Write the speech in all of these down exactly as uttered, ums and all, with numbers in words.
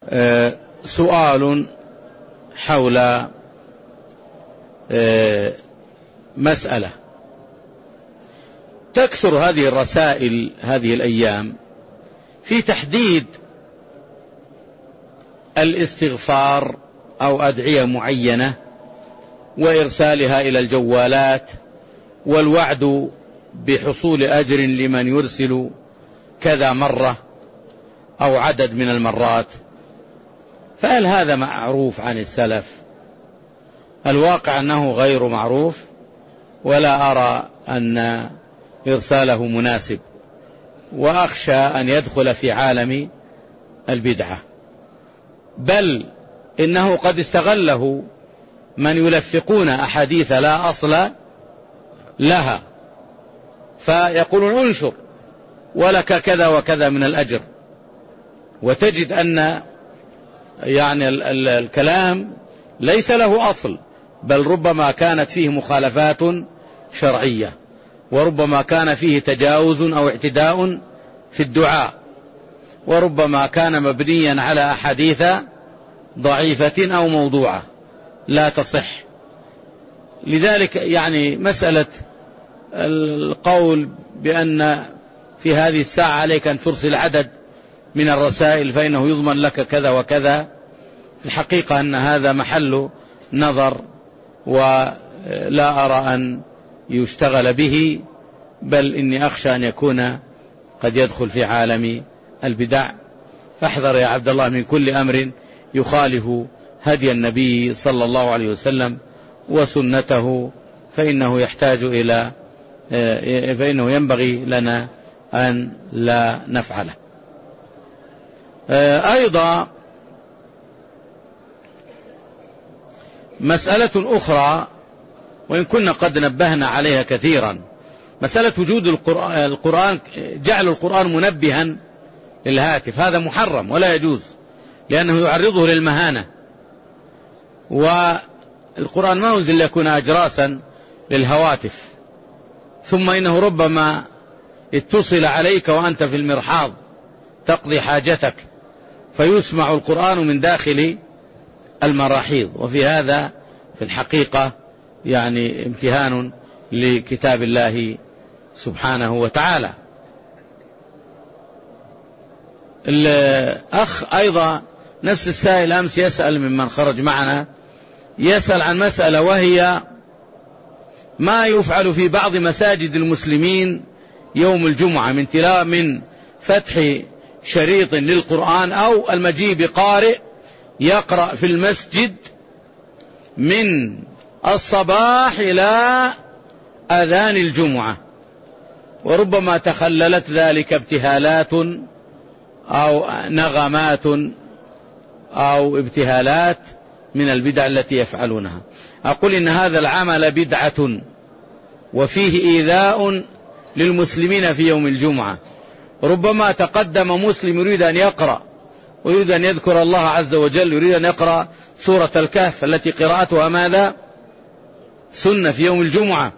آه سؤال حول آه مسألة تكثر هذه الرسائل هذه الأيام في تحديد الاستغفار أو أدعية معينة وإرسالها إلى الجوالات والوعد بحصول أجر لمن يرسل كذا مرة أو عدد من المرات. فهل هذا معروف عن السلف؟ الواقع أنه غير معروف، ولا أرى أن إرساله مناسب، وأخشى أن يدخل في عالم البدعة، بل إنه قد استغله من يلفقون أحاديث لا أصل لها، فيقولون انشر ولك كذا وكذا من الأجر، وتجد أن يعني الكلام ليس له أصل، بل ربما كانت فيه مخالفات شرعية، وربما كان فيه تجاوز أو اعتداء في الدعاء، وربما كان مبنيا على أحاديث ضعيفة أو موضوعة لا تصح. لذلك يعني مسألة القول بأن في هذه الساعة عليك أن ترسل عدد من الرسائل فإنه يضمن لك كذا وكذا، الحقيقة أن هذا محل نظر، ولا أرى أن يشتغل به، بل إني أخشى أن يكون قد يدخل في عالم البدع. فاحذر يا عبد الله من كل أمر يخالف هدي النبي صلى الله عليه وسلم وسنته، فإنه يحتاج إلى فإنه ينبغي لنا أن لا نفعله. أيضا مسألة أخرى وإن كنا قد نبهنا عليها كثيرا، مسألة وجود القرآن، جعل القرآن منبها للهاتف، هذا محرم ولا يجوز، لأنه يعرضه للمهانة، والقرآن ما أنزل ليكون أجراسا للهواتف، ثم إنه ربما اتصل عليك وأنت في المرحاض تقضي حاجتك فيسمع القرآن من داخل المراحيض، وفي هذا في الحقيقة يعني امتهان لكتاب الله سبحانه وتعالى. الأخ أيضا نفس السائل أمس يسأل ممن خرج معنا، يسأل عن مسألة، وهي ما يفعل في بعض مساجد المسلمين يوم الجمعة من تلاوة من فتح شريط للقرآن أو المجيء بقارئ يقرأ في المسجد من الصباح إلى أذان الجمعة، وربما تخللت ذلك ابتهالات أو نغمات أو ابتهالات من البدع التي يفعلونها. أقول إن هذا العمل بدعة وفيه إيذاء للمسلمين في يوم الجمعة. ربما تقدم مسلم يريد أن يقرأ ويريد أن يذكر الله عز وجل، يريد أن يقرأ سورة الكهف التي قراءتها ماذا؟ سنة في يوم الجمعة،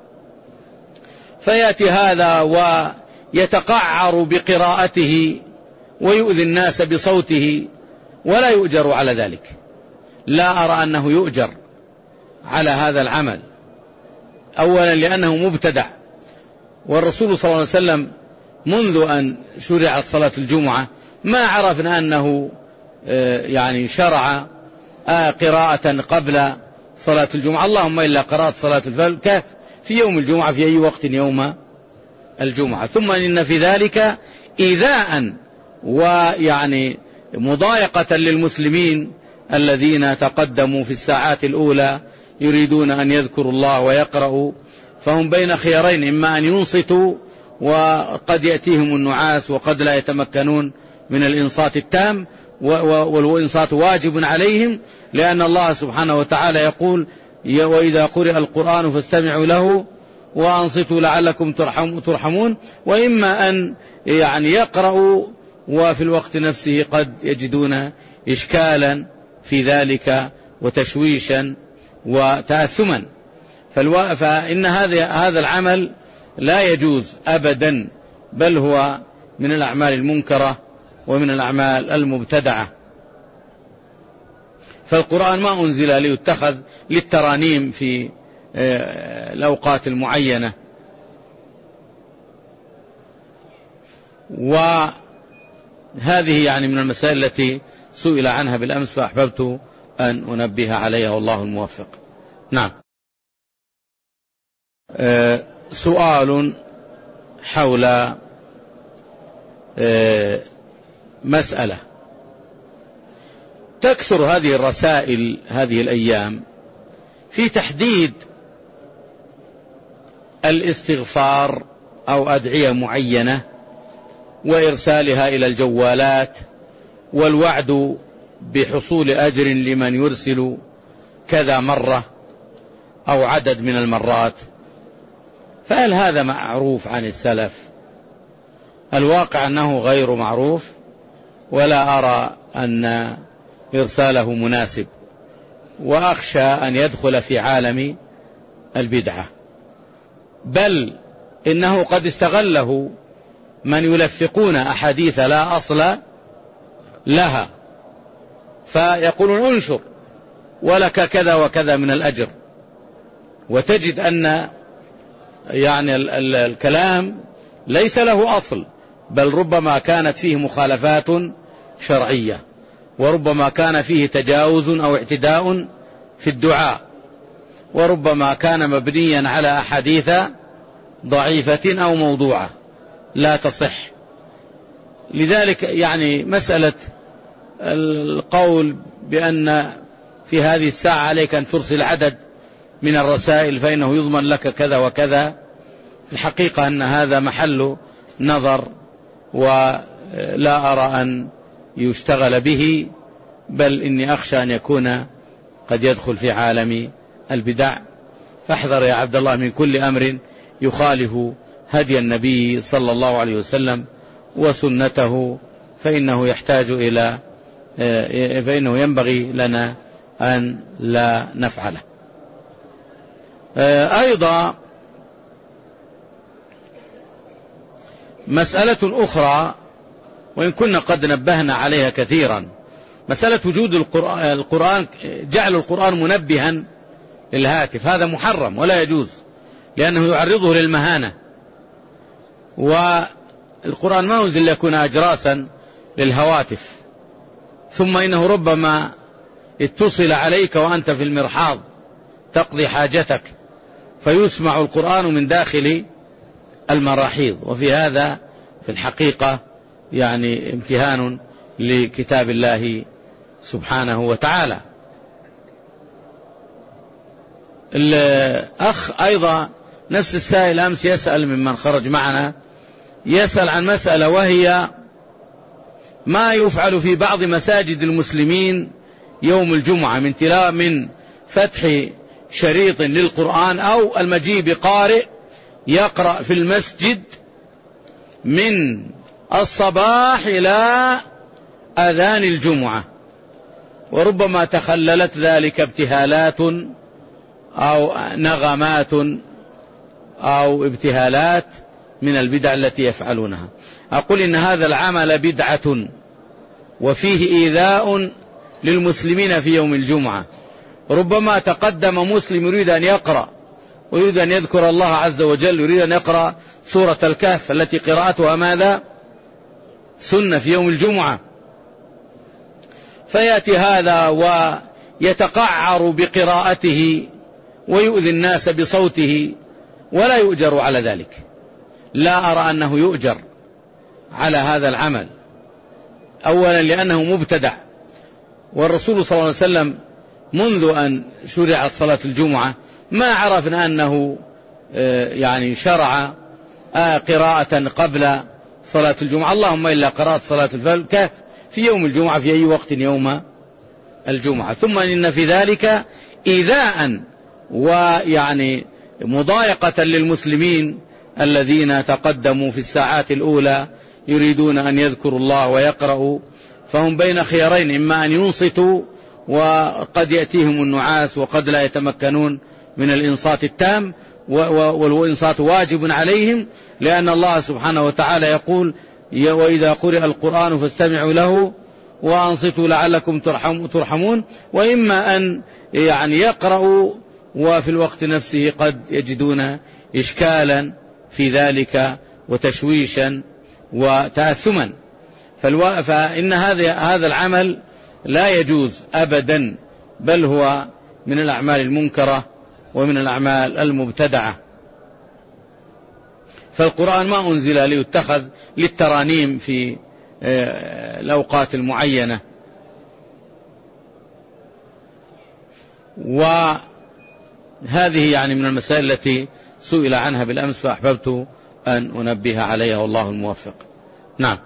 فيأتي هذا ويتقعر بقراءته ويؤذي الناس بصوته ولا يؤجر على ذلك. لا أرى أنه يؤجر على هذا العمل، أولا لأنه مبتدع، والرسول صلى الله عليه وسلم منذ أن شرعت صلاة الجمعة ما عرفنا أنه يعني شرع قراءة قبل صلاة الجمعة، اللهم إلا قراءة صلاة الكهف في يوم الجمعة في أي وقت يوم الجمعة. ثم إن في ذلك إيذاء ويعني مضايقة للمسلمين الذين تقدموا في الساعات الأولى يريدون أن يذكروا الله ويقرأوا، فهم بين خيارين، إما أن ينصتوا وقد يأتيهم النعاس وقد لا يتمكنون من الإنصات التام، والإنصات واجب عليهم، لأن الله سبحانه وتعالى يقول وإذا قرئ القرآن فاستمعوا له وأنصتوا لعلكم ترحمون. وإما أن يعني يقرأوا وفي الوقت نفسه قد يجدون إشكالا في ذلك وتشويشا وتأثما، فإن هذا هذا العمل لا يجوز أبدا، بل هو من الأعمال المنكرة ومن الأعمال المبتدعة. فالقرآن ما أنزل ليتخذ للترانيم في الأوقات المعينة. وهذه يعني من المسائل التي سئل عنها بالأمس فأحببت أن أنبه عليها والله الموفق. نعم. سؤال حول مسألة تكثر هذه الرسائل هذه الأيام في تحديد الاستغفار أو أدعية معينة وإرسالها إلى الجوالات والوعد بحصول أجر لمن يرسل كذا مرة أو عدد من المرات. فهل هذا معروف عن السلف؟ الواقع أنه غير معروف، ولا أرى أن إرساله مناسب، وأخشى أن يدخل في عالم البدعة، بل إنه قد استغله من يلفقون أحاديث لا أصل لها فيقولون انشر ولك كذا وكذا من الأجر، وتجد أن يعني الكلام ليس له أصل، بل ربما كانت فيه مخالفات شرعية، وربما كان فيه تجاوز أو اعتداء في الدعاء، وربما كان مبنيا على أحاديث ضعيفة أو موضوعة لا تصح. لذلك يعني مسألة القول بأن في هذه الساعة عليك أن ترسل عدد من الرسائل فإنه يضمن لك كذا وكذا، في الحقيقة أن هذا محل نظر، ولا أرى أن يشتغل به، بل إني أخشى أن يكون قد يدخل في عالم البدع. فاحذر يا عبد الله من كل أمر يخالف هدي النبي صلى الله عليه وسلم وسنته، فإنه يحتاج إلى فإنه ينبغي لنا أن لا نفعله. أيضا مسألة أخرى وإن كنا قد نبهنا عليها كثيرا، مسألة وجود القرآن، جعل القرآن منبها للهاتف، هذا محرم ولا يجوز، لأنه يعرضه للمهانة، والقرآن ما أنزل ليكون أجراسا للهواتف. ثم إنه ربما اتصل عليك وأنت في المرحاض تقضي حاجتك فيسمع القرآن من داخل المراحيض، وفي هذا في الحقيقة يعني امتهان لكتاب الله سبحانه وتعالى. الأخ أيضا نفس السائل أمس يسأل ممن خرج معنا، يسأل عن مسألة وهي ما يفعل في بعض مساجد المسلمين يوم الجمعة من تلاوة من فتح شريط للقرآن أو المجيء بقارئ يقرأ في المسجد من الصباح إلى أذان الجمعة، وربما تخللت ذلك ابتهالات أو نغمات أو ابتهالات من البدع التي يفعلونها. أقول إن هذا العمل بدعة وفيه إيذاء للمسلمين في يوم الجمعة. ربما تقدم مسلم يريد أن يقرأ ويريد أن يذكر الله عز وجل، يريد أن يقرأ سورة الكهف التي قراءتها ماذا؟ سنة في يوم الجمعة، فيأتي هذا ويتقعر بقراءته ويؤذي الناس بصوته ولا يؤجر على ذلك. لا أرى أنه يؤجر على هذا العمل، أولا لأنه مبتدع، والرسول صلى الله عليه وسلم منذ أن شرعت صلاة الجمعة ما عرفنا أنه يعني شرع قراءة قبل صلاة الجمعة، اللهم إلا قراءة صلاة الكهف في يوم الجمعة في أي وقت يوم الجمعة. ثم إن في ذلك إيذاء ويعني مضايقة للمسلمين الذين تقدموا في الساعات الأولى يريدون أن يذكروا الله ويقرأوا، فهم بين خيارين، إما أن ينصتوا وقد يأتيهم النعاس وقد لا يتمكنون من الإنصات التام، والإنصات واجب عليهم، لأن الله سبحانه وتعالى يقول وإذا قرئ القرآن فاستمعوا له وأنصتوا لعلكم ترحمون، وإما أن يعني يقرأوا وفي الوقت نفسه قد يجدون إشكالا في ذلك وتشويشا وتأثما. فإن هذا العمل لا يجوز أبدا، بل هو من الأعمال المنكرة ومن الأعمال المبتدعة. فالقرآن ما أنزل ليتخذ للترانيم في الأوقات المعينة. وهذه يعني من المسائل التي سئل عنها بالأمس، فأحببت أن أنبه عليها، والله الموفق. نعم.